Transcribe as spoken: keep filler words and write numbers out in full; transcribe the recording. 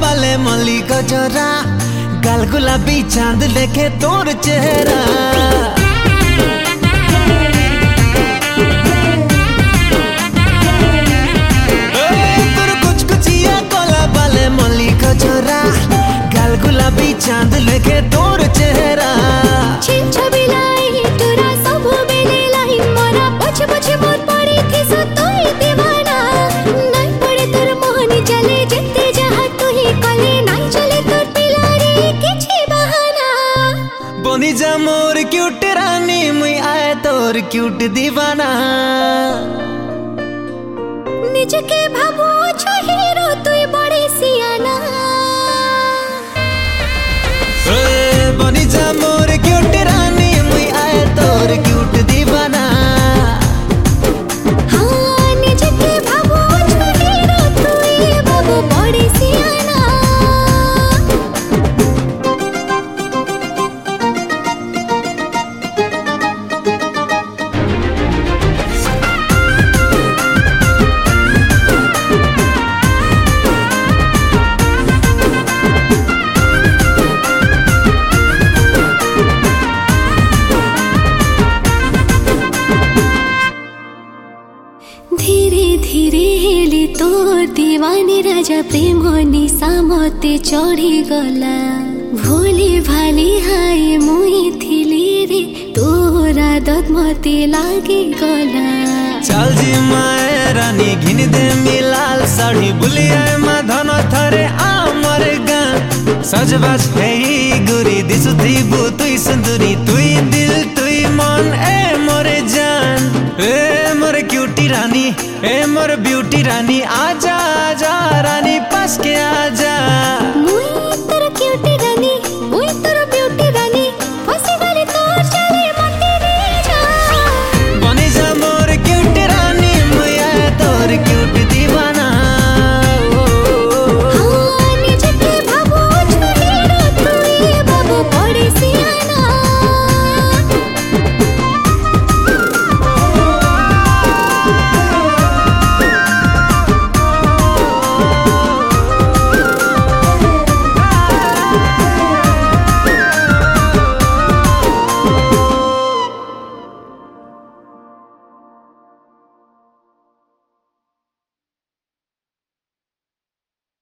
बाले मली गजरा, गाल गुलाबी चांद लेके तोर चेहरा। तोर कुछ कुचिया कोला बाले मली गजरा, गाल गुलाबी चांद लेके तोर चेहरा। पछे पछे मोर पड़ी थी सो तू ही दीवाना, नहीं पड़े तोर मोहनी चले जितते जहाँ तू ही कले, नहीं चले तोर पिलारी किछि बहाना। बनी जा मोर क्यूट रानी, मुई आए तोर क्यूट दीवाना। निज के भाबो छो हीरो तुई बड़ी सियाना। बनी जा मोर क्यूट रानी, मुई आए तोर क्यूट दीवाना। धीरे धीरे हेली तोर दीवानी राजा प्रेम निशामते चढ़ी गला। भोली भाली हाय मुई थिली रे, तोरा दत मते लागे गला। चल जी माए रानी घिन दे मिलाल साड़ी, बुलिया मा धन थरे आमर गान। सजबाज है गुरी दिसु थी बु तुई सुंदरी, तुई दिल तुई मन ए मोरे जान। ए मोरे क्यूटी रानी, ए मोर ब्यूटी रानी, आजा आजा रानी पास के आजा।